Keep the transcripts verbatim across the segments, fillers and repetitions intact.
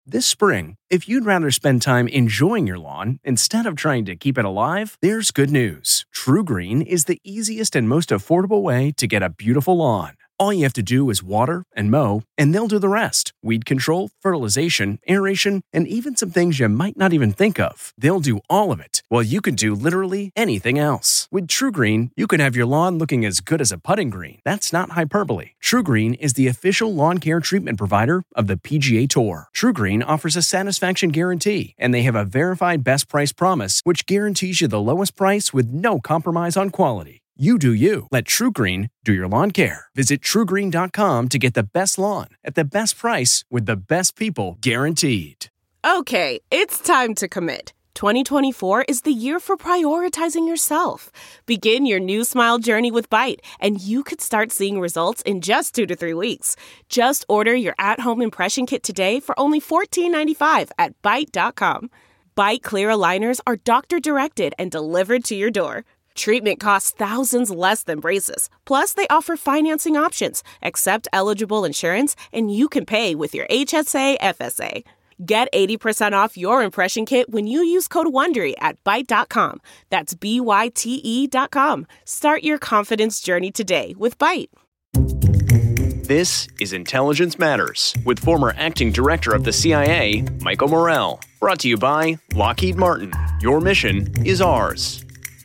This spring, if you'd rather spend time enjoying your lawn instead of trying to keep it alive, there's good news. TruGreen is the easiest and most affordable way to get a beautiful lawn. All you have to do is water and mow, and they'll do the rest. Weed control, fertilization, aeration, and even some things you might not even think of. They'll do all of it, while you can do literally anything else. With TruGreen, you can have your lawn looking as good as a putting green. That's not hyperbole. TruGreen is the official lawn care treatment provider of the P G A Tour. TruGreen offers a satisfaction guarantee, and they have a verified best price promise, which guarantees you the lowest price with no compromise on quality. You do you. Let TruGreen do your lawn care. Visit True Green dot com to get the best lawn at the best price with the best people guaranteed. Okay, it's time to commit. twenty twenty-four is the year for prioritizing yourself. Begin your new smile journey with Byte, and you could start seeing results in just two to three weeks. Just order your at-home impression kit today for only fourteen ninety-five at Byte dot com. Byte Clear aligners are doctor-directed and delivered to your door. Treatment costs thousands less than braces. Plus, they offer financing options, accept eligible insurance, and you can pay with your H S A F S A. Get eighty percent off your impression kit when you use code WONDERY at Byte dot com. That's B Y T E dot com. Start your confidence journey today with Byte. This is Intelligence Matters with former acting director of the C I A, Michael Morell. Brought to you by Lockheed Martin. Your mission is ours.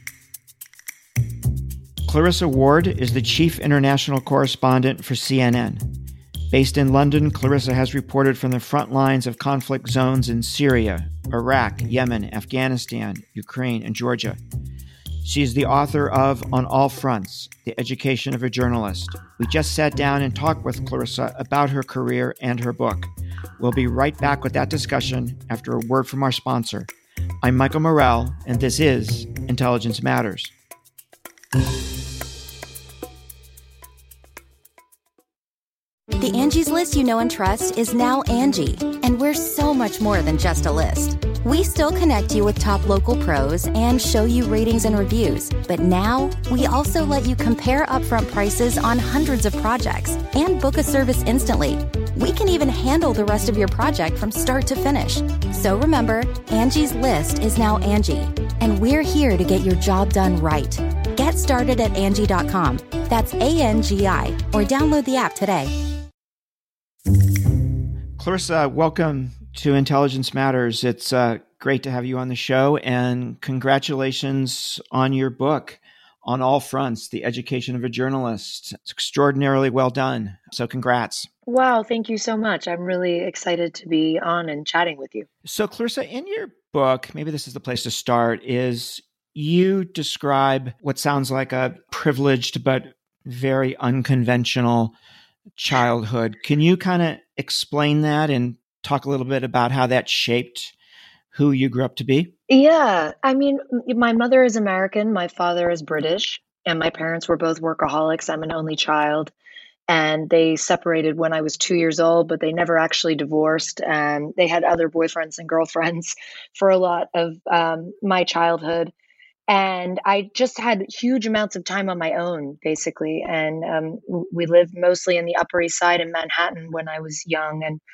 Clarissa Ward is the chief international correspondent for C N N. Based in London, Clarissa has reported from the front lines of conflict zones in Syria, Iraq, Yemen, Afghanistan, Ukraine, and Georgia. She is the author of On All Fronts, The Education of a Journalist. We just sat down and talked with Clarissa about her career and her book. We'll be right back with that discussion after a word from our sponsor. I'm Michael Morell, and this is Intelligence Matters. The Angie's List you know and trust is now Angie, and we're so much more than just a list. We still connect you with top local pros and show you ratings and reviews, but now we also let you compare upfront prices on hundreds of projects and book a service instantly. We can even handle the rest of your project from start to finish. So remember, Angie's List is now Angie, and we're here to get your job done right. Get started at Angie dot com. That's A N G I, or download the app today. Clarissa, welcome to Intelligence Matters. It's uh, great to have you on the show, and congratulations on your book, On All Fronts, The Education of a Journalist. It's extraordinarily well done. So congrats. Wow, thank you so much. I'm really excited to be on and chatting with you. So Clarissa, in your book, maybe this is the place to start, is you describe what sounds like a privileged but very unconventional childhood. Can you kind of explain that and talk a little bit about how that shaped who you grew up to be? Yeah, I mean, my mother is American, my father is British, and my parents were both workaholics. I'm an only child, and they separated when I was two years old, but they never actually divorced. And they had other boyfriends and girlfriends for a lot of um, my childhood. And I just had huge amounts of time on my own, basically. And um, we lived mostly in the Upper East Side in Manhattan when I was young. And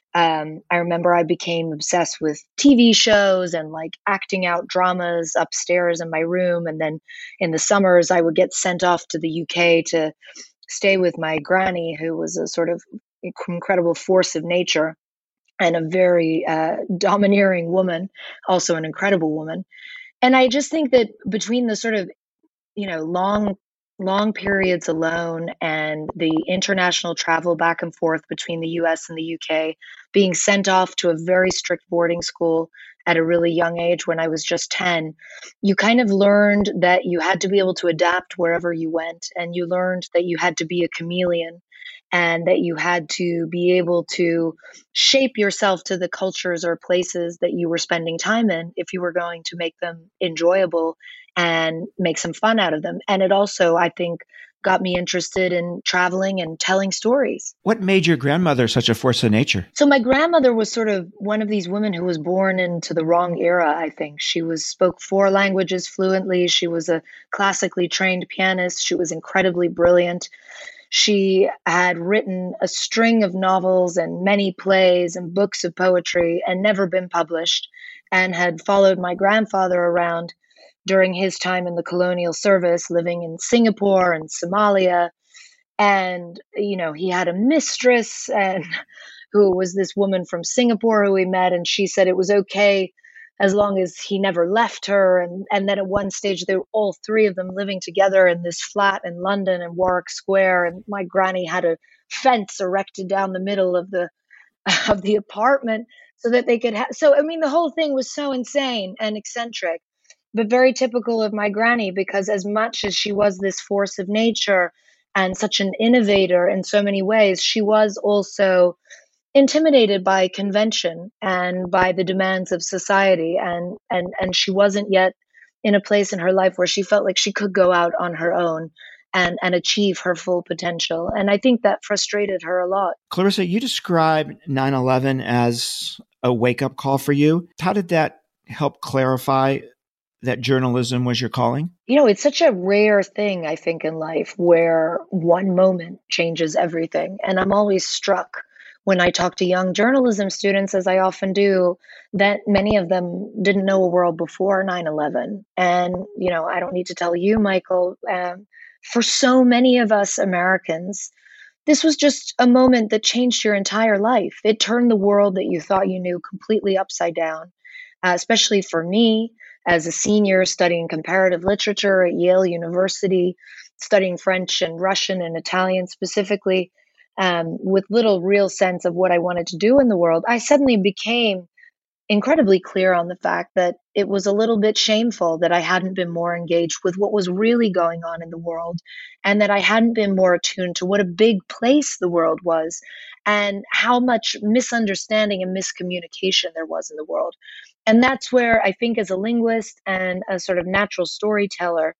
um, I remember I became obsessed with T V shows and like acting out dramas upstairs in my room. And then in the summers, I would get sent off to the U K to stay with my granny, who was a sort of incredible force of nature and a very uh, domineering woman, also an incredible woman. And I just think that between the sort of, you know, long, long periods alone and the international travel back and forth between the U S and the U K, being sent off to a very strict boarding school at a really young age when I was just ten, you kind of learned that you had to be able to adapt wherever you went. And you learned that you had to be a chameleon and that you had to be able to shape yourself to the cultures or places that you were spending time in if you were going to make them enjoyable and make some fun out of them. And it also, I think, got me interested in traveling and telling stories. What made your grandmother such a force of nature? So my grandmother was sort of one of these women who was born into the wrong era, I think. She was spoke four languages fluently. She was a classically trained pianist. She was incredibly brilliant. She had written a string of novels and many plays and books of poetry and never been published, and had followed my grandfather around during his time in the colonial service, living in Singapore and Somalia. And, you know, he had a mistress and who was this woman from Singapore who we met. And she said it was okay as long as he never left her. And, and then at one stage, they were all three of them living together in this flat in London in Warwick Square. And my granny had a fence erected down the middle of the of the apartment so that they could have. So, I mean, the whole thing was so insane and eccentric, but very typical of my granny, because as much as she was this force of nature and such an innovator in so many ways, she was also intimidated by convention and by the demands of society. And, and, and she wasn't yet in a place in her life where she felt like she could go out on her own and, and achieve her full potential. And I think that frustrated her a lot. Clarissa, you described nine eleven as a wake-up call for you. How did that help clarify that journalism was your calling? You know, it's such a rare thing, I think, in life where one moment changes everything. And I'm always struck when I talk to young journalism students, as I often do, that many of them didn't know a world before nine eleven. And, you know, I don't need to tell you, Michael, um, for so many of us Americans, this was just a moment that changed your entire life. It turned the world that you thought you knew completely upside down, uh, especially for me as a senior studying comparative literature at Yale University, studying French and Russian and Italian specifically, um, with little real sense of what I wanted to do in the world. I suddenly became incredibly clear on the fact that it was a little bit shameful that I hadn't been more engaged with what was really going on in the world, and that I hadn't been more attuned to what a big place the world was and how much misunderstanding and miscommunication there was in the world. And that's where I think, as a linguist and a sort of natural storyteller,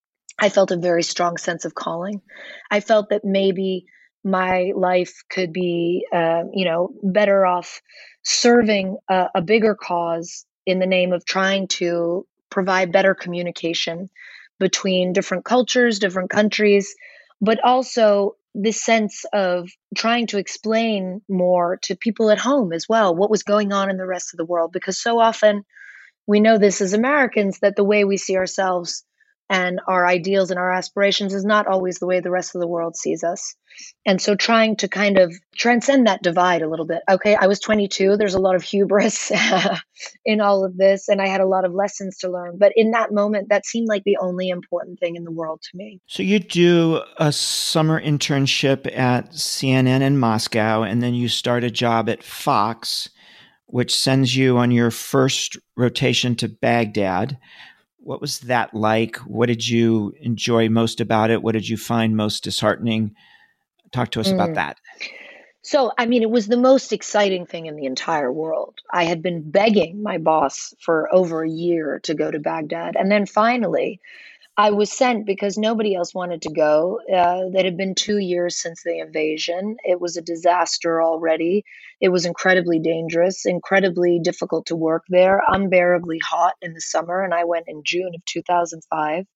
I felt a very strong sense of calling. I felt that maybe my life could be, uh, you know, better off serving a, a bigger cause in the name of trying to provide better communication between different cultures, different countries, but also this sense of trying to explain more to people at home as well what was going on in the rest of the world. Because so often we know this as Americans, that the way we see ourselves and our ideals and our aspirations is not always the way the rest of the world sees us. And so trying to kind of transcend that divide a little bit. Okay, I was twenty-two. There's a lot of hubris in all of this, and I had a lot of lessons to learn. But in that moment, that seemed like the only important thing in the world to me. So you do a summer internship at C N N in Moscow, and then you start a job at Fox, which sends you on your first rotation to Baghdad. What was that like? What did you enjoy most about it? What did you find most disheartening? Talk to us mm. about that. So, I mean, it was the most exciting thing in the entire world. I had been begging my boss for over a year to go to Baghdad. And then finally, I was sent because nobody else wanted to go. Uh, it had been two years since the invasion. It was a disaster already. It was incredibly dangerous, incredibly difficult to work there, unbearably hot in the summer. And I went in June of two thousand five.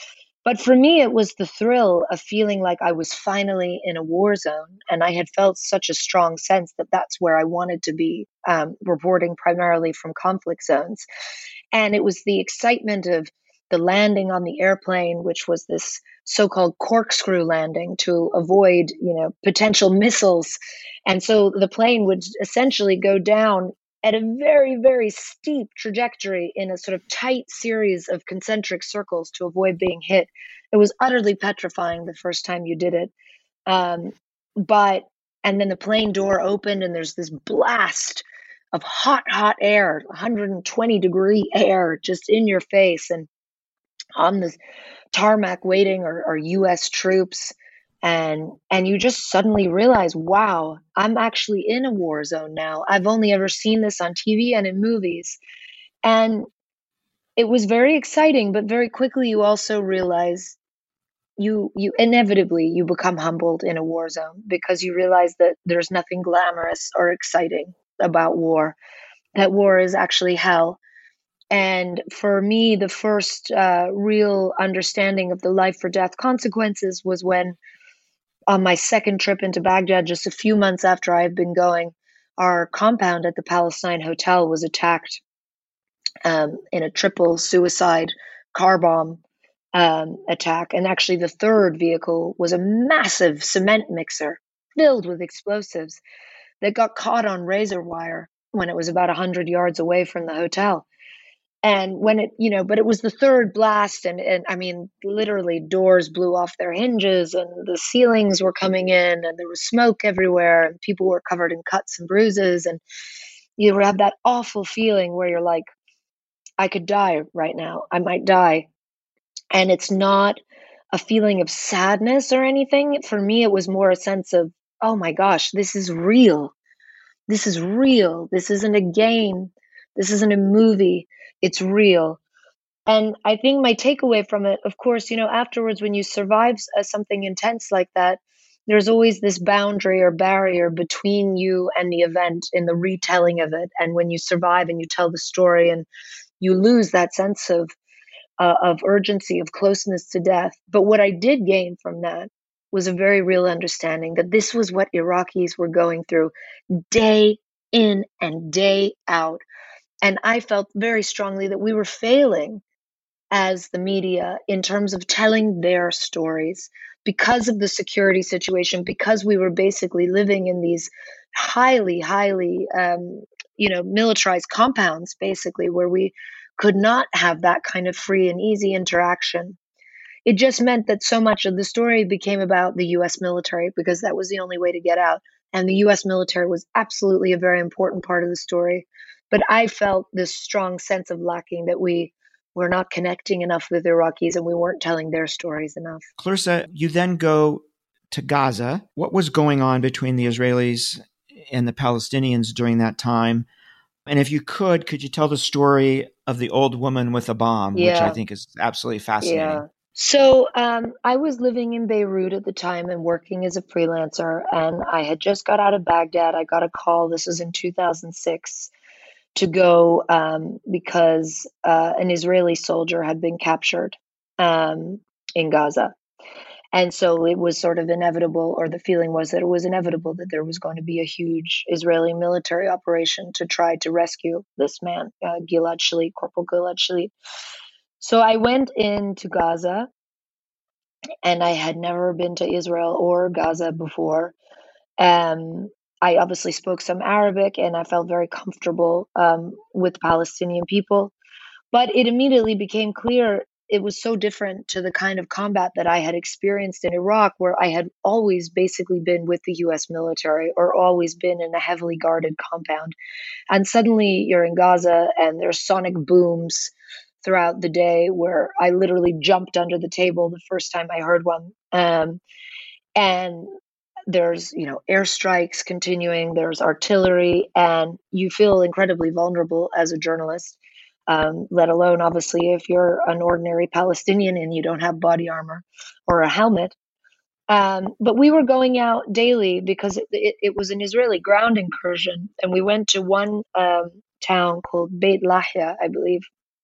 But for me, it was the thrill of feeling like I was finally in a war zone. And I had felt such a strong sense that that's where I wanted to be, um, reporting primarily from conflict zones. And it was the excitement of the landing on the airplane, which was this so-called corkscrew landing to avoid, you know, potential missiles. And so the plane would essentially go down at a very, very steep trajectory in a sort of tight series of concentric circles to avoid being hit. It was utterly petrifying the first time you did it. Um, but, and then the plane door opened and there's this blast of hot, hot air, one hundred twenty degree air just in your face. And on the tarmac waiting are, are U S troops. And and you just suddenly realize, wow, I'm actually in a war zone now. I've only ever seen this on T V and in movies. And it was very exciting, but very quickly you also realize you you inevitably you become humbled in a war zone, because you realize that there's nothing glamorous or exciting about war, that war is actually hell. And for me, the first uh, real understanding of the life or death consequences was when on my second trip into Baghdad, just a few months after I've been going, our compound at the Palestine Hotel was attacked um, in a triple suicide car bomb um, attack. And actually, the third vehicle was a massive cement mixer filled with explosives that got caught on razor wire when it was about one hundred yards away from the hotel. And when it, you know, but it was the third blast, and, and I mean, literally doors blew off their hinges and the ceilings were coming in and there was smoke everywhere and people were covered in cuts and bruises. And you have that awful feeling where you're like, I could die right now. I might die. And it's not a feeling of sadness or anything. For me, it was more a sense of, oh my gosh, this is real. This is real. This isn't a game. This isn't a movie. It's real. And I think my takeaway from it, of course, you know, afterwards, when you survive uh, something intense like that, there's always this boundary or barrier between you and the event in the retelling of it. And when you survive and you tell the story and you lose that sense of uh, of urgency, of closeness to death. But what I did gain from that was a very real understanding that this was what Iraqis were going through day in and day out. And I felt very strongly that we were failing as the media in terms of telling their stories because of the security situation, because we were basically living in these highly, highly, um, you know, militarized compounds, basically, where we could not have that kind of free and easy interaction. It just meant that so much of the story became about the U S military because that was the only way to get out. And the U S military was absolutely a very important part of the story. But I felt this strong sense of lacking, that we were not connecting enough with Iraqis and we weren't telling their stories enough. Clarissa, you then go to Gaza. What was going on between the Israelis and the Palestinians during that time? And if you could, could you tell the story of the old woman with a bomb, Yeah. which I think is absolutely fascinating. Yeah. So um, I was living in Beirut at the time and working as a freelancer, and I had just got out of Baghdad. I got a call, this was in two thousand six, to go um, because uh, an Israeli soldier had been captured um, in Gaza. And so it was sort of inevitable, or the feeling was that it was inevitable that there was going to be a huge Israeli military operation to try to rescue this man, uh, Gilad Shalit, Corporal Gilad Shalit. So I went into Gaza, and I had never been to Israel or Gaza before. Um, I obviously spoke some Arabic, and I felt very comfortable um, with Palestinian people. But it immediately became clear it was so different to the kind of combat that I had experienced in Iraq, where I had always basically been with the U S military or always been in a heavily guarded compound. And suddenly you're in Gaza and there's sonic booms throughout the day where I literally jumped under the table the first time I heard one. Um, and there's, you know, airstrikes continuing, there's artillery, and you feel incredibly vulnerable as a journalist. Um, let alone, obviously, if you're an ordinary Palestinian and you don't have body armor or a helmet. Um, but we were going out daily because it, it, it was an Israeli ground incursion. And we went to one um, town called Beit Lahia, I believe.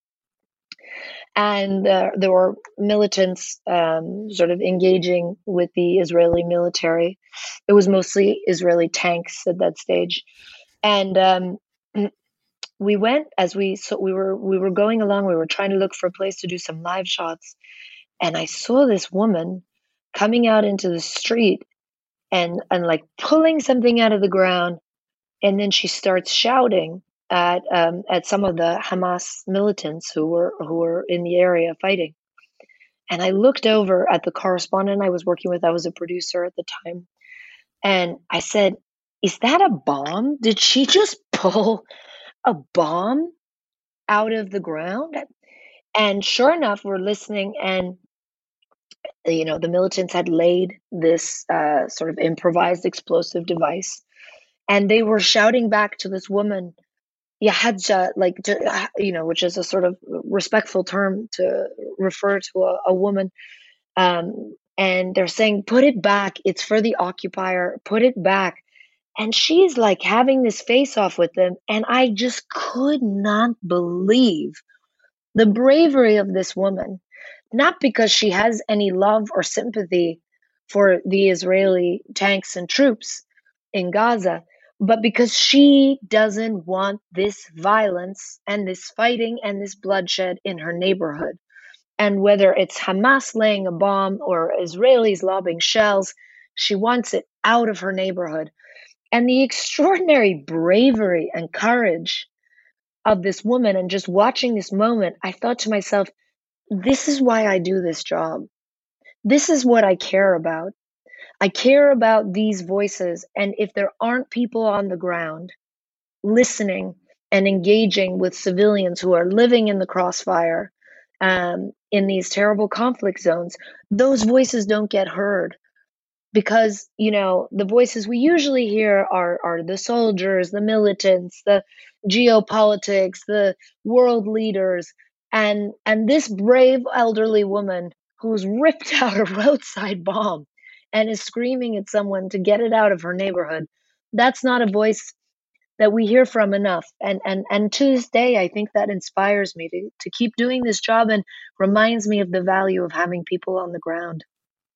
And uh, there were militants um, sort of engaging with the Israeli military. It was mostly Israeli tanks at that stage. And um, we went as we so we were we were going along. We were trying to look for a place to do some live shots, and I saw this woman coming out into the street and and like pulling something out of the ground, and then she starts shouting at um, at some of the Hamas militants who were who were in the area fighting. And I looked over at the correspondent I was working with. I was a producer at the time, and I said, "Is that a bomb? Did she just pull a bomb out of the ground?" And sure enough, we're listening, and you know the militants had laid this uh, sort of improvised explosive device, and they were shouting back to this woman, "Yahadja," like to, you know, which is a sort of respectful term to refer to a, a woman. Um, and they're saying, "Put it back. It's for the occupier. Put it back." And she's like having this face off with them. And I just could not believe the bravery of this woman, not because she has any love or sympathy for the Israeli tanks and troops in Gaza, but because she doesn't want this violence and this fighting and this bloodshed in her neighborhood. And whether it's Hamas laying a bomb or Israelis lobbing shells, she wants it out of her neighborhood. And the extraordinary bravery and courage of this woman, and just watching this moment, I thought to myself, this is why I do this job. This is what I care about. I care about these voices. And if there aren't people on the ground listening and engaging with civilians who are living in the crossfire, um, in these terrible conflict zones, those voices don't get heard. Because, you know, the voices we usually hear are, are the soldiers, the militants, the geopolitics, the world leaders. And, and this brave elderly woman who's ripped out a roadside bomb and is screaming at someone to get it out of her neighborhood, that's not a voice that we hear from enough. And, and, and to this day, I think that inspires me to, to keep doing this job and reminds me of the value of having people on the ground.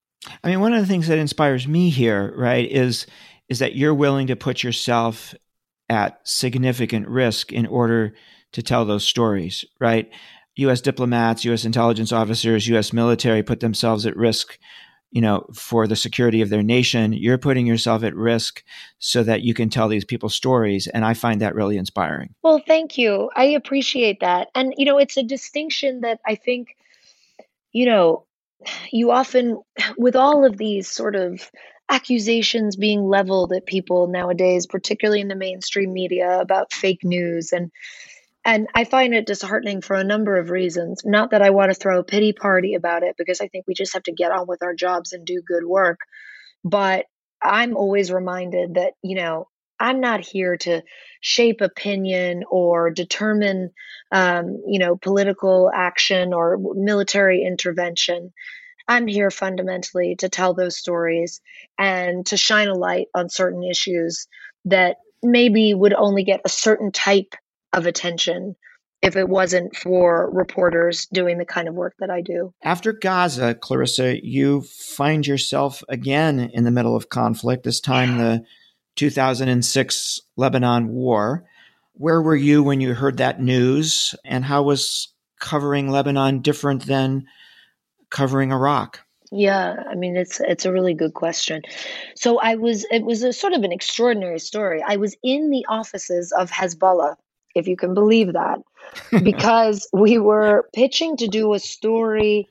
I mean, one of the things that inspires me here, right, is is that you're willing to put yourself at significant risk in order to tell those stories, right? U S diplomats, U S intelligence officers, U S military put themselves at risk, you know, for the security of their nation. You're putting yourself at risk so that you can tell these people's stories. And I find that really inspiring. Well, thank you. I appreciate that. And, you know, it's a distinction that I think, you know, you often, with all of these sort of accusations being leveled at people nowadays, particularly in the mainstream media about fake news, and and I find it disheartening for a number of reasons. Not that I want to throw a pity party about it, because I think we just have to get on with our jobs and do good work. But I'm always reminded that, you know, I'm not here to shape opinion or determine, um, you know, political action or military intervention. I'm here fundamentally to tell those stories and to shine a light on certain issues that maybe would only get a certain type of attention if it wasn't for reporters doing the kind of work that I do. After Gaza, Clarissa, you find yourself again in the middle of conflict, this time the two thousand six Lebanon war. Where were you when you heard that news, and how was covering Lebanon different than covering Iraq? Yeah, I mean, it's it's a really good question. So I was, it was a sort of an extraordinary story. I was in the offices of Hezbollah, if you can believe that, because we were pitching to do a story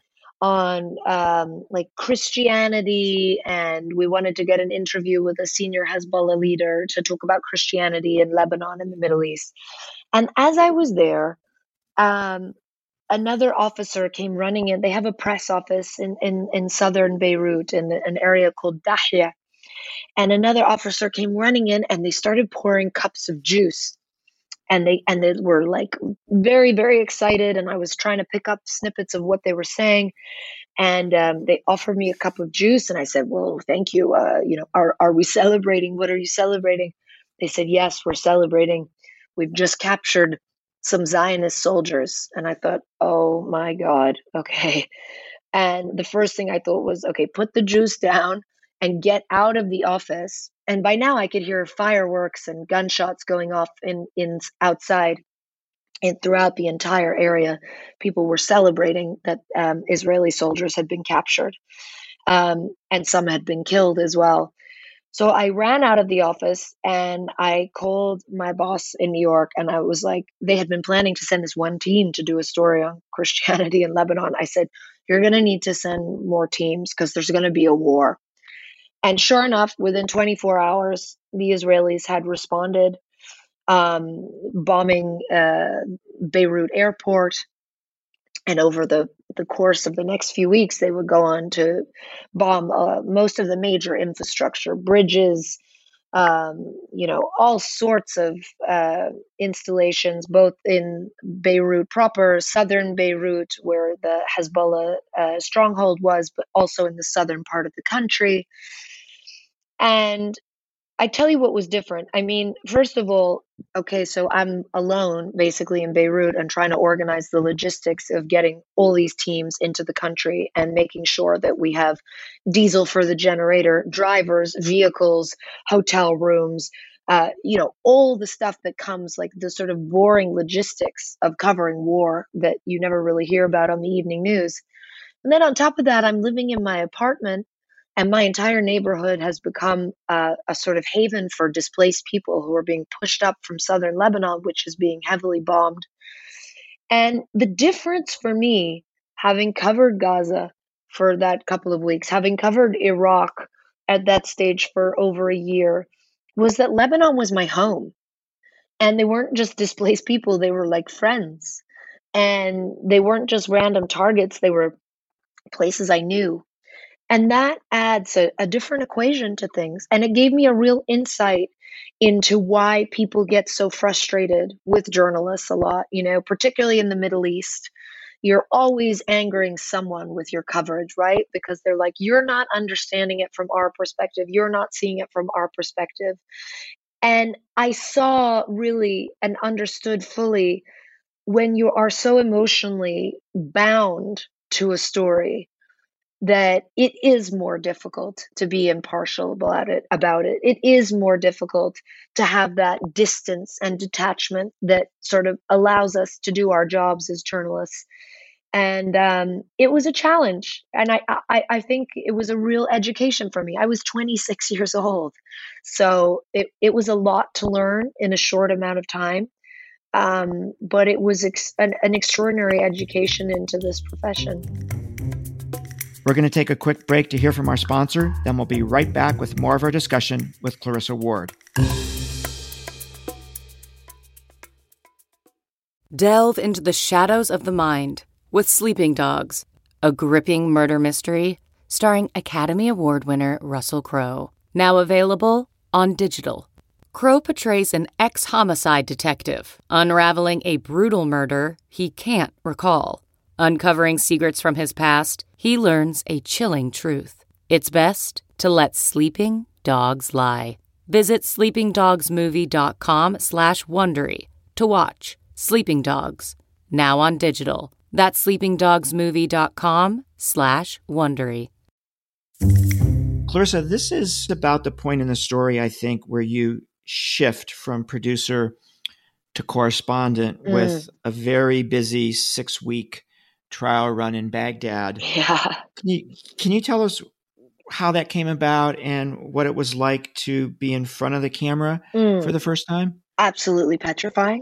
on um, like Christianity, and we wanted to get an interview with a senior Hezbollah leader to talk about Christianity in Lebanon and the Middle East. And as I was there, um, another officer came running in. They have a press office in, in, in southern Beirut in an area called Dahya. And another officer came running in, and they started pouring cups of juice. And they and they were like very, very excited. And I was trying to pick up snippets of what they were saying. And um, they offered me a cup of juice. And I said, well, thank you. Uh, you know, are, are we celebrating? What are you celebrating? They said, yes, we're celebrating. We've just captured some Zionist soldiers. And I thought, oh my God, okay. And the first thing I thought was, okay, put the juice down and get out of the office. And by now I could hear fireworks and gunshots going off in, in outside and throughout the entire area. People were celebrating that um, Israeli soldiers had been captured, um, and some had been killed as well. So I ran out of the office and I called my boss in New York, and I was like, they had been planning to send this one team to do a story on Christianity in Lebanon. I said, you're going to need to send more teams because there's going to be a war. And sure enough, within twenty-four hours, the Israelis had responded, um, bombing uh, Beirut airport. And over the, the course of the next few weeks, they would go on to bomb uh, most of the major infrastructure, bridges, um, you know, all sorts of uh, installations, both in Beirut proper, southern Beirut, where the Hezbollah uh, stronghold was, but also in the southern part of the country. And I tell you what was different. I mean, first of all, okay, so I'm alone basically in Beirut and trying to organize the logistics of getting all these teams into the country and making sure that we have diesel for the generator, drivers, vehicles, hotel rooms, uh, you know, all the stuff that comes, like the sort of boring logistics of covering war that you never really hear about on the evening news. And then on top of that, I'm living in my apartment, and my entire neighborhood has become uh, a sort of haven for displaced people who are being pushed up from southern Lebanon, which is being heavily bombed. And the difference for me, having covered Gaza for that couple of weeks, having covered Iraq at that stage for over a year, was that Lebanon was my home. And they weren't just displaced people, they were like friends. And they weren't just random targets, they were places I knew. And that adds a, a different equation to things. And it gave me a real insight into why people get so frustrated with journalists a lot, you know, particularly in the Middle East. You're always angering someone with your coverage, right? Because they're like, you're not understanding it from our perspective. You're not seeing it from our perspective. And I saw really and understood fully when you are so emotionally bound to a story that it is more difficult to be impartial about it about it. It is more difficult to have that distance and detachment that sort of allows us to do our jobs as journalists. And um, it was a challenge. And I, I, I think it was a real education for me. I was twenty-six years old. So it, it was a lot to learn in a short amount of time. Um, but it was ex- an, an extraordinary education into this profession. We're going to take a quick break to hear from our sponsor. Then we'll be right back with more of our discussion with Clarissa Ward. Delve into the shadows of the mind with Sleeping Dogs, a gripping murder mystery starring Academy Award winner Russell Crowe. Now available on digital. Crowe portrays an ex-homicide detective unraveling a brutal murder he can't recall. Uncovering secrets from his past, he learns a chilling truth. It's best to let sleeping dogs lie. Visit sleepingdogsmovie.com slash Wondery to watch Sleeping Dogs, now on digital. That's sleepingdogsmovie.com slash Wondery. Clarissa, this is about the point in the story, I think, where you shift from producer to correspondent mm. with a very busy six-week trial run in Baghdad. Yeah. Can you, can you tell us how that came about and what it was like to be in front of the camera mm. for the first time? Absolutely petrifying.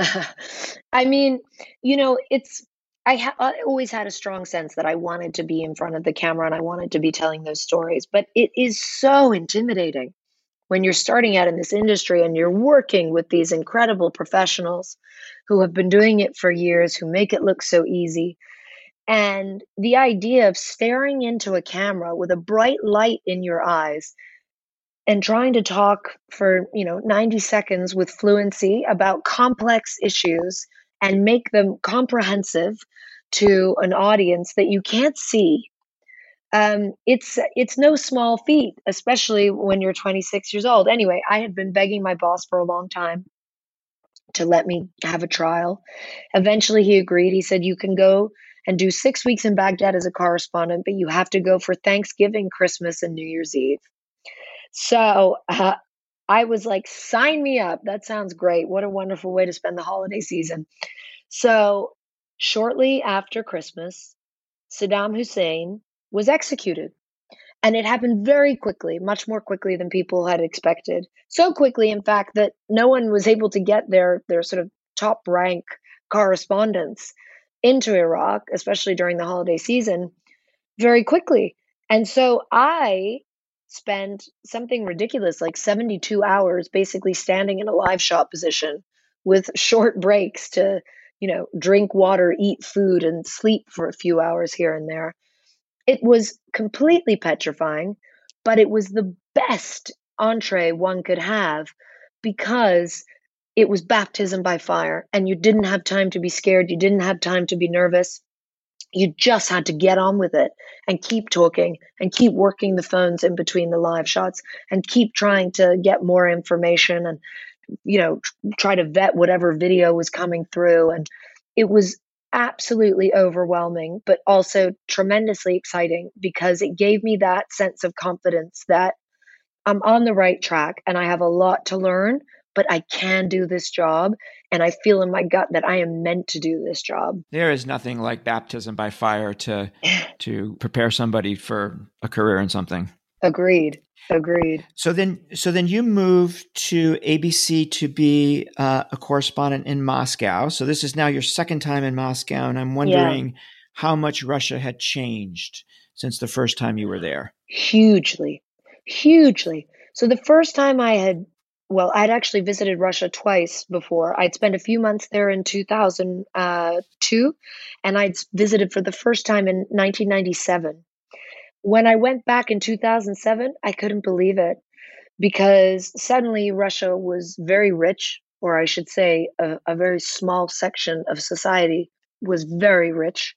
I mean, you know, it's, I, ha- I always had a strong sense that I wanted to be in front of the camera and I wanted to be telling those stories, but it is so intimidating when you're starting out in this industry and you're working with these incredible professionals who have been doing it for years, who make it look so easy. And the idea of staring into a camera with a bright light in your eyes and trying to talk for, you know, ninety seconds with fluency about complex issues and make them comprehensive to an audience that you can't see. Um, it's it's no small feat, especially when you're twenty-six years old. Anyway, I had been begging my boss for a long time to let me have a trial. Eventually, he agreed. He said, you can go and do six weeks in Baghdad as a correspondent, but you have to go for Thanksgiving, Christmas, and New Year's Eve. So uh, I was like, sign me up. That sounds great. What a wonderful way to spend the holiday season. So shortly after Christmas, Saddam Hussein was executed. And it happened very quickly, much more quickly than people had expected. So quickly, in fact, that no one was able to get their, their sort of top rank correspondents into Iraq, especially during the holiday season, very quickly. And so I spent something ridiculous, like seventy-two hours, basically standing in a live shot position with short breaks to, you know, drink water, eat food, and sleep for a few hours here and there. It was completely petrifying, but it was the best entree one could have because it was baptism by fire and you didn't have time to be scared. You didn't have time to be nervous. You just had to get on with it and keep talking and keep working the phones in between the live shots and keep trying to get more information and, you know, try to vet whatever video was coming through. And it was absolutely overwhelming, but also tremendously exciting because it gave me that sense of confidence that I'm on the right track and I have a lot to learn, but I can do this job. And I feel in my gut that I am meant to do this job. There is nothing like baptism by fire to to prepare somebody for a career in something. Agreed. Agreed. So then, so then you moved to A B C to be uh, a correspondent in Moscow. So this is now your second time in Moscow, and I'm wondering yeah. how much Russia had changed since the first time you were there. Hugely, hugely. So the first time I had, well, I'd actually visited Russia twice before. I'd spent a few months there in two thousand two, and I'd visited for the first time in nineteen ninety-seven. When I went back in two thousand seven, I couldn't believe it because suddenly Russia was very rich, or I should say a, a very small section of society was very rich.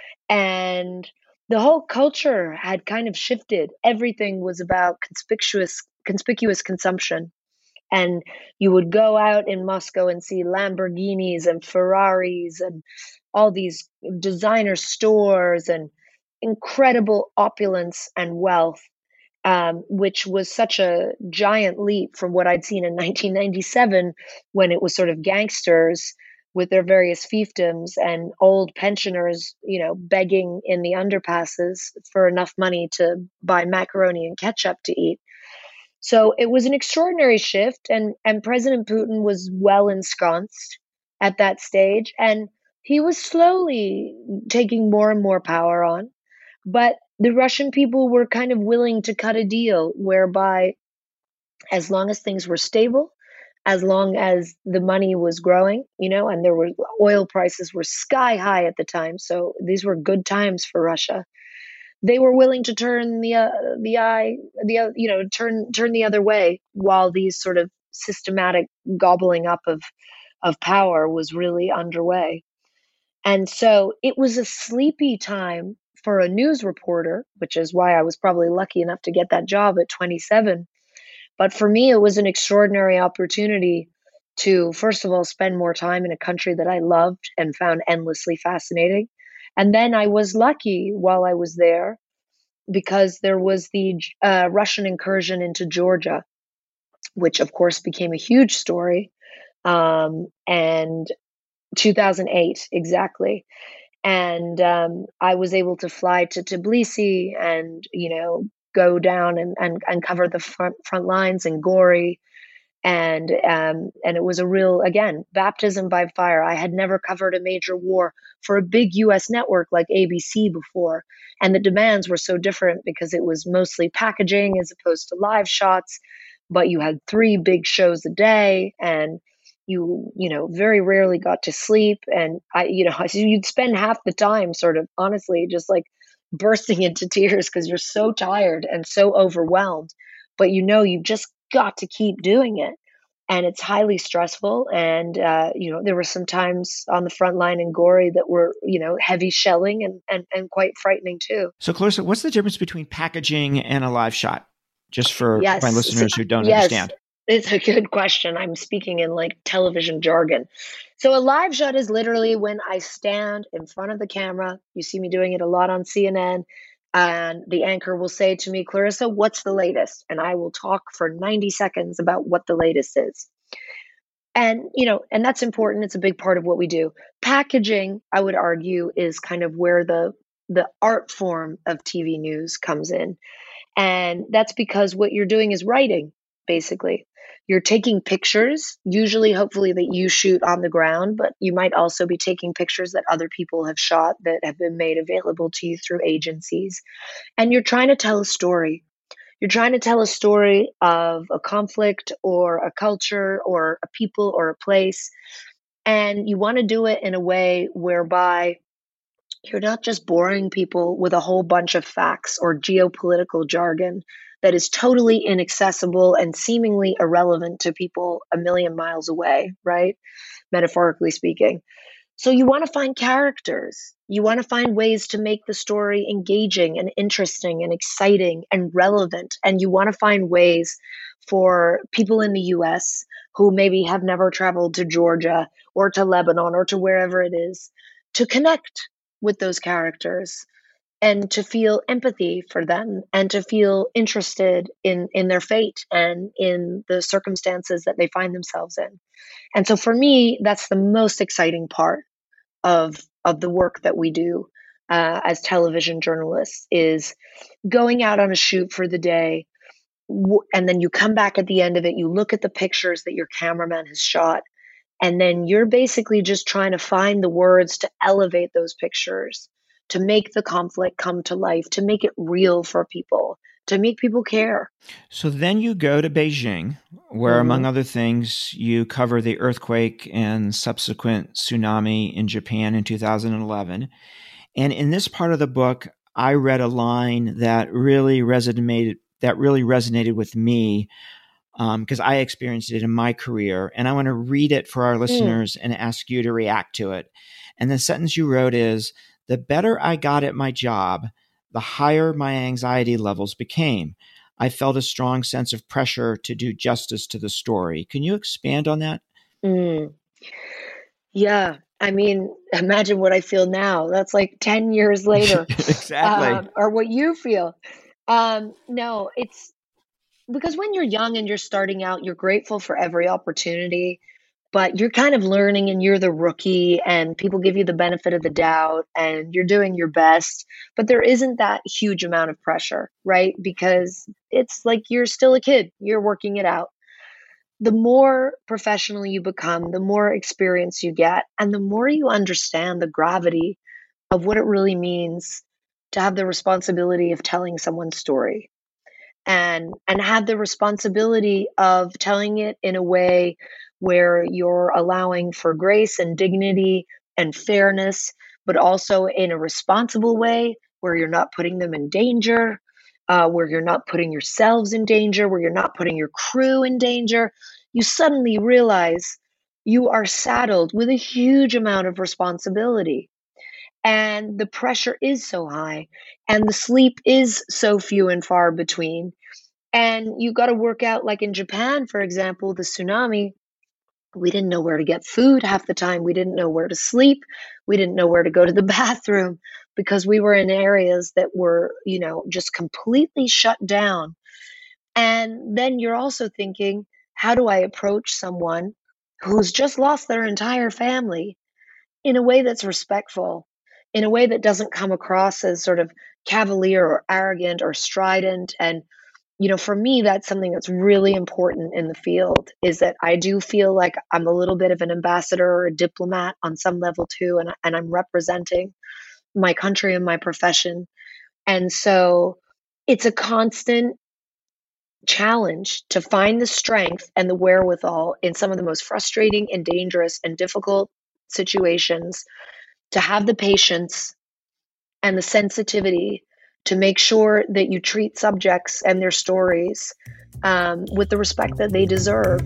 And the whole culture had kind of shifted. Everything was about conspicuous, conspicuous consumption. And you would go out in Moscow and see Lamborghinis and Ferraris and all these designer stores and incredible opulence and wealth, um, which was such a giant leap from what I'd seen in nineteen ninety-seven when it was sort of gangsters with their various fiefdoms and old pensioners, you know, begging in the underpasses for enough money to buy macaroni and ketchup to eat. So it was an extraordinary shift, and, and President Putin was well ensconced at that stage, and he was slowly taking more and more power on. But the Russian people were kind of willing to cut a deal whereby as long as things were stable, as long as the money was growing, you know, and there were oil prices were sky high at the time. So these were good times for Russia. They were willing to turn the uh, the eye, the uh, you know, turn turn the other way while these sort of systematic gobbling up of of power was really underway. And so it was a sleepy time for a news reporter, which is why I was probably lucky enough to get that job at twenty-seven. But for me, it was an extraordinary opportunity to, first of all, spend more time in a country that I loved and found endlessly fascinating. And then I was lucky while I was there because there was the uh, Russian incursion into Georgia, which of course became a huge story. Um, and two thousand eight, exactly. And um, I was able to fly to Tbilisi and, you know, go down and, and, and cover the front, front lines in Gori. And um, and it was a real, again, baptism by fire. I had never covered a major war for a big U S network like A B C before. And the demands were so different because it was mostly packaging as opposed to live shots. But you had three big shows a day, and you, you know, very rarely got to sleep. And I, you know, you'd spend half the time sort of honestly just like bursting into tears because you're so tired and so overwhelmed. But you know, you've just got to keep doing it. And it's highly stressful. And, uh, you know, there were some times on the front line in Gori that were, you know, heavy shelling and, and, and quite frightening too. So Clarissa, what's the difference between packaging and a live shot? Just for yes. my listeners who don't yes. understand. It's a good question. I'm speaking in like television jargon. So a live shot is literally when I stand in front of the camera. You see me doing it a lot on C N N. And the anchor will say to me, Clarissa, what's the latest? And I will talk for ninety seconds about what the latest is. And, you know, and that's important. It's a big part of what we do. Packaging, I would argue, is kind of where the the art form of T V news comes in. And that's because what you're doing is writing, basically. You're taking pictures, usually, hopefully, that you shoot on the ground, but you might also be taking pictures that other people have shot that have been made available to you through agencies. And you're trying to tell a story. You're trying to tell a story of a conflict or a culture or a people or a place. And you want to do it in a way whereby you're not just boring people with a whole bunch of facts or geopolitical jargon that is totally inaccessible and seemingly irrelevant to people a million miles away, right? Metaphorically speaking. So you want to find characters. You want to find ways to make the story engaging and interesting and exciting and relevant. And you want to find ways for people in the U S who maybe have never traveled to Georgia or to Lebanon or to wherever it is to connect with those characters and to feel empathy for them and to feel interested in, in their fate and in the circumstances that they find themselves in. And so for me, that's the most exciting part of of the work that we do uh, as television journalists, is going out on a shoot for the day, w- and then you come back at the end of it, you look at the pictures that your cameraman has shot, and then you're basically just trying to find the words to elevate those pictures, to make the conflict come to life, to make it real for people, to make people care. So then you go to Beijing, where, mm-hmm. among other things, you cover the earthquake and subsequent tsunami in Japan in two thousand eleven. And in this part of the book, I read a line that really resonated, that really resonated with me, because um, I experienced it in my career. And I want to read it for our listeners mm. and ask you to react to it. And the sentence you wrote is, "The better I got at my job, the higher my anxiety levels became. I felt a strong sense of pressure to do justice to the story." Can you expand on that? Mm. Yeah. I mean, imagine what I feel now. That's like ten years later. Exactly. Um, or what you feel. Um, no, it's because when you're young and you're starting out, you're grateful for every opportunity, but you're kind of learning and you're the rookie and people give you the benefit of the doubt and you're doing your best, but there isn't that huge amount of pressure, right? Because it's like you're still a kid, you're working it out. The more professional you become, the more experience you get, and the more you understand the gravity of what it really means to have the responsibility of telling someone's story and and have the responsibility of telling it in a way where you're allowing for grace and dignity and fairness, but also in a responsible way where you're not putting them in danger, uh, where you're not putting yourselves in danger, where you're not putting your crew in danger. You suddenly realize you are saddled with a huge amount of responsibility. And the pressure is so high, and the sleep is so few and far between. And you got to work out, like in Japan, for example, the tsunami, we didn't know where to get food half the time. We didn't know where to sleep. We didn't know where to go to the bathroom because we were in areas that were, you know, just completely shut down. And then you're also thinking, how do I approach someone who's just lost their entire family in a way that's respectful, in a way that doesn't come across as sort of cavalier or arrogant or strident? And, you know, for me, that's something that's really important in the field, is that I do feel like I'm a little bit of an ambassador or a diplomat on some level too, and, and I'm representing my country and my profession. And so it's a constant challenge to find the strength and the wherewithal in some of the most frustrating and dangerous and difficult situations, to have the patience and the sensitivity to make sure that you treat subjects and their stories um, with the respect that they deserve.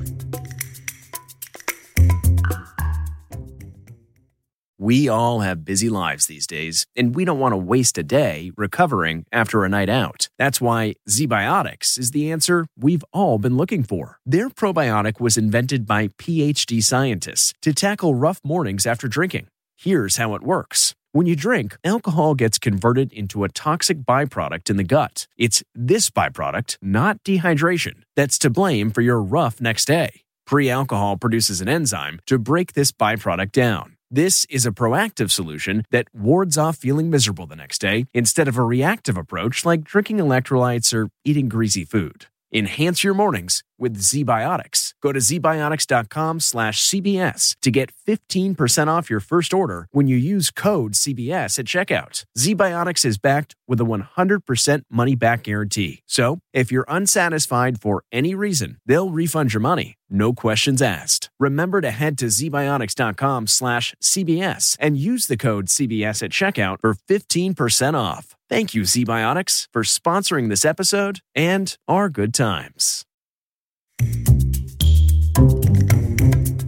We all have busy lives these days, and we don't want to waste a day recovering after a night out. That's why ZBiotics is the answer we've all been looking for. Their probiotic was invented by P H D scientists to tackle rough mornings after drinking. Here's how it works. When you drink, alcohol gets converted into a toxic byproduct in the gut. It's this byproduct, not dehydration, that's to blame for your rough next day. Pre-alcohol produces an enzyme to break this byproduct down. This is a proactive solution that wards off feeling miserable the next day instead of a reactive approach like drinking electrolytes or eating greasy food. Enhance your mornings with ZBiotics. Go to zbiotics.com slash CBS to get fifteen percent off your first order when you use code C B S at checkout. ZBiotics is backed with a one hundred percent money-back guarantee. So, if you're unsatisfied for any reason, they'll refund your money. No questions asked. Remember to head to zbiotics.com slash CBS and use the code C B S at checkout for fifteen percent off. Thank you, ZBiotics, for sponsoring this episode and our good times.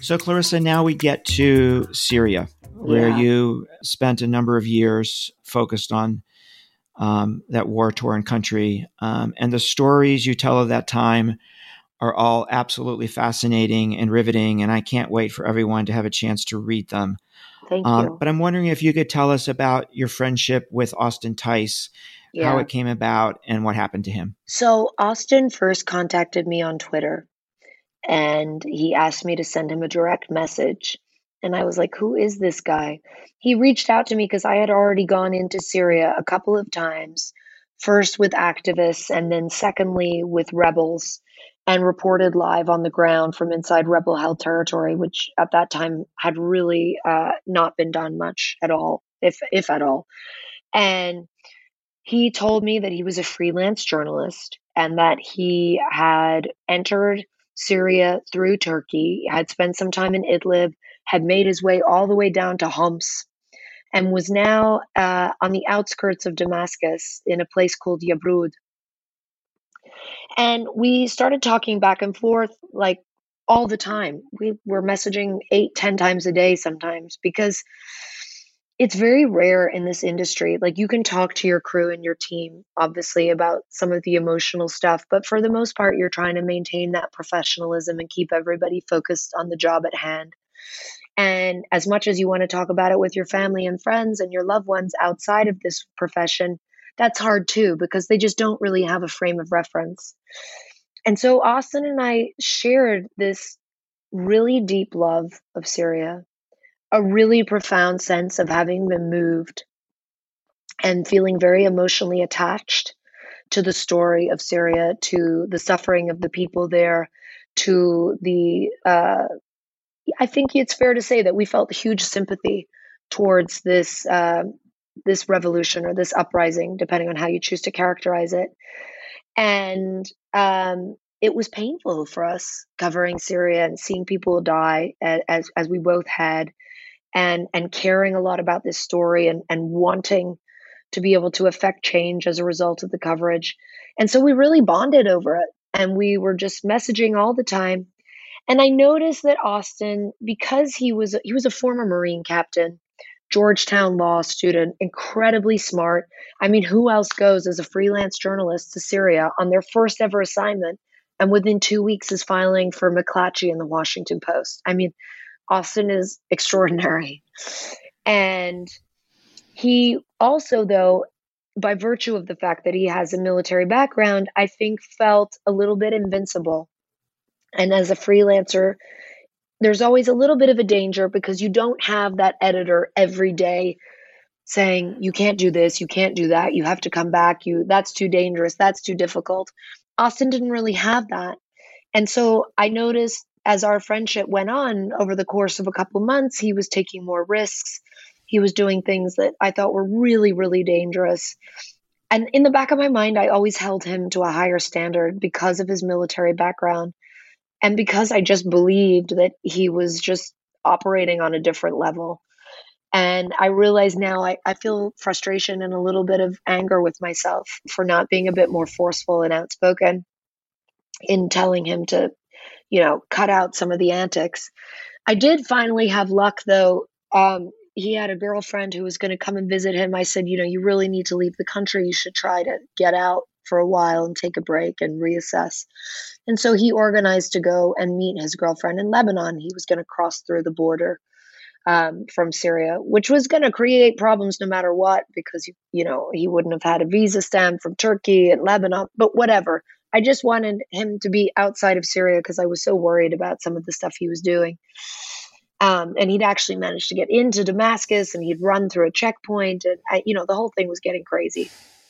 So, Clarissa, now we get to Syria, where Yeah. you spent a number of years focused on um, that war-torn country. Um, and the stories you tell of that time are all absolutely fascinating and riveting, and I can't wait for everyone to have a chance to read them. Thank Um, you. but I'm wondering if you could tell us about your friendship with Austin Tice, how Yeah. it came about, and what happened to him. So Austin first contacted me on Twitter, and he asked me to send him a direct message. And I was like, who is this guy? He reached out to me because I had already gone into Syria a couple of times, first with activists and then secondly with rebels, and reported live on the ground from inside rebel held territory, which at that time had really uh, not been done much at all, if if at all. And he told me that he was a freelance journalist and that he had entered Syria through Turkey, had spent some time in Idlib, had made his way all the way down to Homs, and was now uh, on the outskirts of Damascus in a place called Yabrud. And we started talking back and forth like all the time. We were messaging eight, ten times a day sometimes, because it's very rare in this industry. Like, you can talk to your crew and your team, obviously, about some of the emotional stuff, but for the most part, you're trying to maintain that professionalism and keep everybody focused on the job at hand. And as much as you want to talk about it with your family and friends and your loved ones outside of this profession, that's hard too, because they just don't really have a frame of reference. And so Austin and I shared this really deep love of Syria, a really profound sense of having been moved and feeling very emotionally attached to the story of Syria, to the suffering of the people there, to the, uh, I think it's fair to say that we felt huge sympathy towards this, uh, this revolution or this uprising, depending on how you choose to characterize it. And um, it was painful for us covering Syria and seeing people die as, as we both had, and and caring a lot about this story and, and wanting to be able to affect change as a result of the coverage. And so we really bonded over it, and we were just messaging all the time. And I noticed that Austin, because he was he was a former Marine captain, Georgetown law student, incredibly smart. I mean, who else goes as a freelance journalist to Syria on their first ever assignment, and within two weeks is filing for McClatchy in the Washington Post? I mean, Austin is extraordinary. And he also, though, by virtue of the fact that he has a military background, I think felt a little bit invincible. And as a freelancer, there's always a little bit of a danger because you don't have that editor every day saying, you can't do this, you can't do that, you have to come back, you that's too dangerous, that's too difficult. Austin didn't really have that. And so I noticed as our friendship went on over the course of a couple of months, he was taking more risks. He was doing things that I thought were really, really dangerous. And in the back of my mind, I always held him to a higher standard because of his military background. And because I just believed that he was just operating on a different level. And I realize now I, I feel frustration and a little bit of anger with myself for not being a bit more forceful and outspoken in telling him to, you know, cut out some of the antics. I did finally have luck, though. Um, he had a girlfriend who was going to come and visit him. I said, you know, you really need to leave the country. You should try to get out for a while and take a break and reassess. And so he organized to go and meet his girlfriend in Lebanon. He was going to cross through the border um, from Syria, which was going to create problems no matter what, because, you know, he wouldn't have had a visa stamp from Turkey and Lebanon, but whatever. I just wanted him to be outside of Syria because I was so worried about some of the stuff he was doing. Um, and he'd actually managed to get into Damascus, and he'd run through a checkpoint, and I, you know, the whole thing was getting crazy.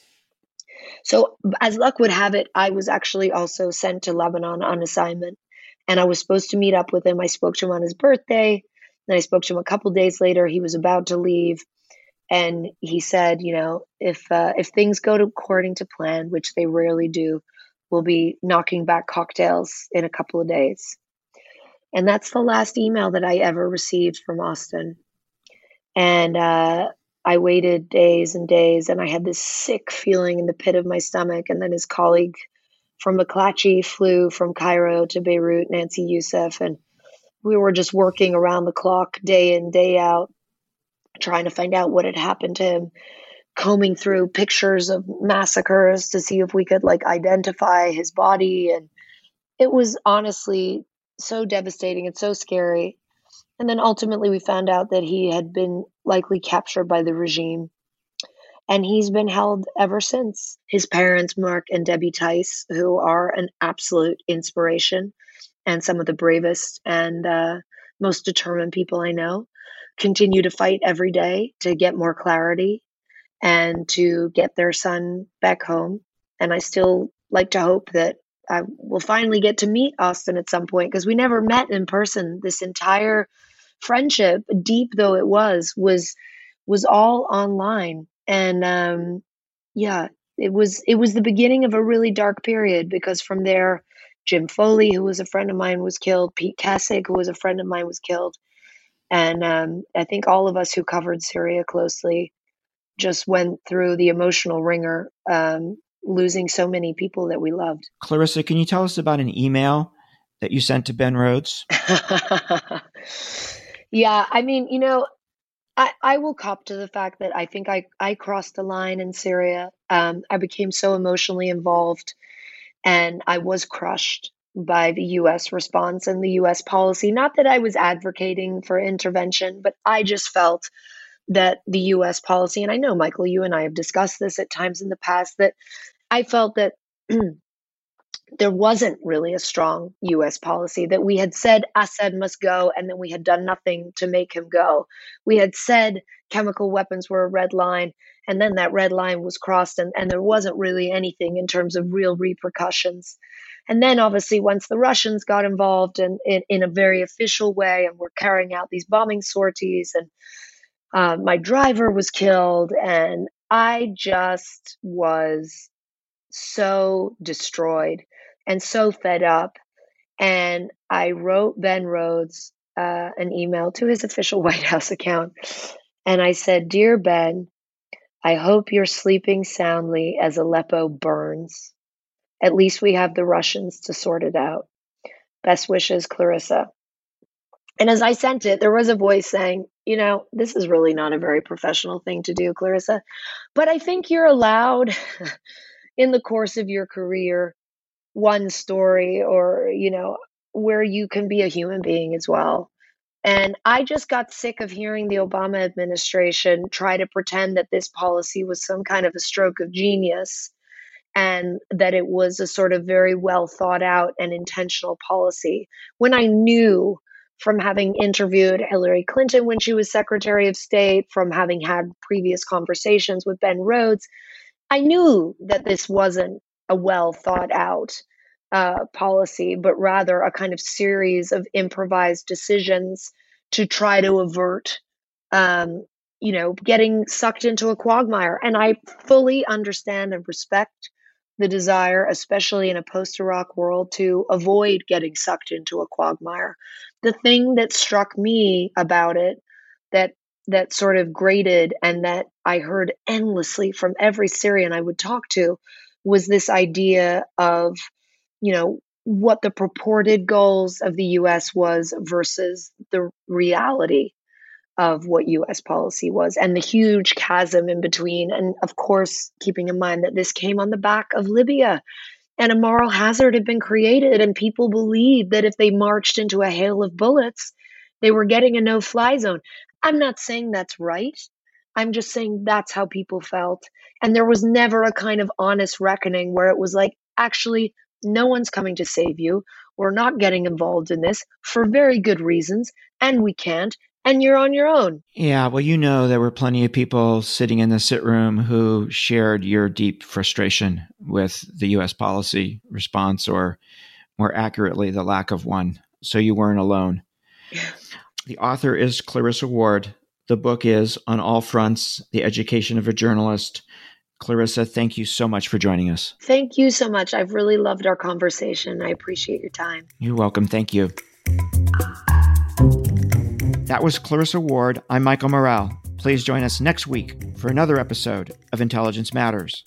So as luck would have it, I was actually also sent to Lebanon on assignment, and I was supposed to meet up with him. I spoke to him on his birthday, and I spoke to him a couple days later. He was about to leave, and he said, you know, if uh, if things go to, according to plan, which they rarely do, we'll be knocking back cocktails in a couple of days. And that's the last email that I ever received from Austin. And uh, I waited days and days, and I had this sick feeling in the pit of my stomach. And then his colleague from McClatchy flew from Cairo to Beirut, Nancy Youssef, and we were just working around the clock, day in, day out, trying to find out what had happened to him, combing through pictures of massacres to see if we could like identify his body. And it was honestly so devastating and so scary. And then ultimately we found out that he had been likely captured by the regime. And he's been held ever since. His parents, Mark and Debbie Tice, who are an absolute inspiration and some of the bravest and uh, most determined people I know, continue to fight every day to get more clarity and to get their son back home. And I still like to hope that I will finally get to meet Austin at some point, because we never met in person. This entire friendship, deep though it was, was was all online. And um, yeah, it was it was the beginning of a really dark period, because from there, Jim Foley, who was a friend of mine, was killed. Pete Kasich, who was a friend of mine, was killed. And um, I think all of us who covered Syria closely just went through the emotional ringer, um, losing so many people that we loved. Clarissa, can you tell us about an email that you sent to Ben Rhodes? Yeah, I mean, you know, I, I will cop to the fact that I think I, I crossed a line in Syria. Um, I became so emotionally involved, and I was crushed by the U S response and the U S policy. Not that I was advocating for intervention, but I just felt that the U S policy, and I know, Michael, you and I have discussed this at times in the past, that I felt that there wasn't really a strong U S policy, that we had said Assad must go, and then we had done nothing to make him go. We had said chemical weapons were a red line, and then that red line was crossed, and, and there wasn't really anything in terms of real repercussions. And then obviously once the Russians got involved in, in, in a very official way and were carrying out these bombing sorties, and uh, my driver was killed, and I just was so destroyed and so fed up. And I wrote Ben Rhodes uh, an email to his official White House account. And I said, "Dear Ben, I hope you're sleeping soundly as Aleppo burns. At least we have the Russians to sort it out. Best wishes, Clarissa." And as I sent it, there was a voice saying, you know, this is really not a very professional thing to do, Clarissa, but I think you're allowed in the course of your career one story, or, you know, where you can be a human being as well. And I just got sick of hearing the Obama administration try to pretend that this policy was some kind of a stroke of genius, and that it was a sort of very well thought out and intentional policy, when I knew from having interviewed Hillary Clinton when she was Secretary of State, from having had previous conversations with Ben Rhodes, I knew that this wasn't a well thought out uh, policy, but rather a kind of series of improvised decisions to try to avert, um, you know, getting sucked into a quagmire. And I fully understand and respect the desire, especially in a post-Iraq world, to avoid getting sucked into a quagmire. The thing that struck me about it, that that sort of grated, and that I heard endlessly from every Syrian I would talk to, was this idea of, you know, what the purported goals of the U S was versus the reality of what U S policy was, and the huge chasm in between. And of course, keeping in mind that this came on the back of Libya, and a moral hazard had been created, and people believed that if they marched into a hail of bullets, they were getting a no-fly zone. I'm not saying that's right. I'm just saying that's how people felt. And there was never a kind of honest reckoning where it was like, actually, no one's coming to save you. We're not getting involved in this for very good reasons, and we can't, and you're on your own. Yeah, well, you know, there were plenty of people sitting in the sit room who shared your deep frustration with the U S policy response, or more accurately, the lack of one. So you weren't alone. The author is Clarissa Ward. The book is On All Fronts, The Education of a Journalist. Clarissa, thank you so much for joining us. Thank you so much. I've really loved our conversation. I appreciate your time. You're welcome. Thank you. That was Clarissa Ward. I'm Michael Morrell. Please join us next week for another episode of Intelligence Matters.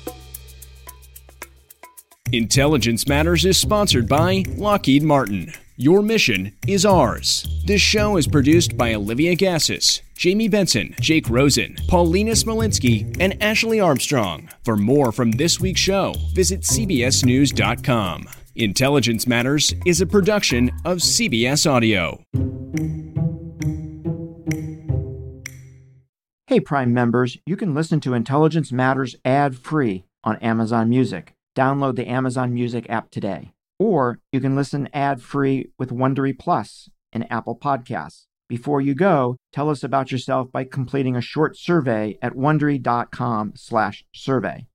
Intelligence Matters is sponsored by Lockheed Martin. Your mission is ours. This show is produced by Olivia Gassis, Jamie Benson, Jake Rosen, Paulina Smolinski, and Ashley Armstrong. For more from this week's show, visit C B S News dot com. Intelligence Matters is a production of C B S Audio. Hey, Prime members, you can listen to Intelligence Matters ad-free on Amazon Music. Download the Amazon Music app today. Or you can listen ad-free with Wondery Plus in Apple Podcasts. Before you go, tell us about yourself by completing a short survey at wondery dot com slash survey.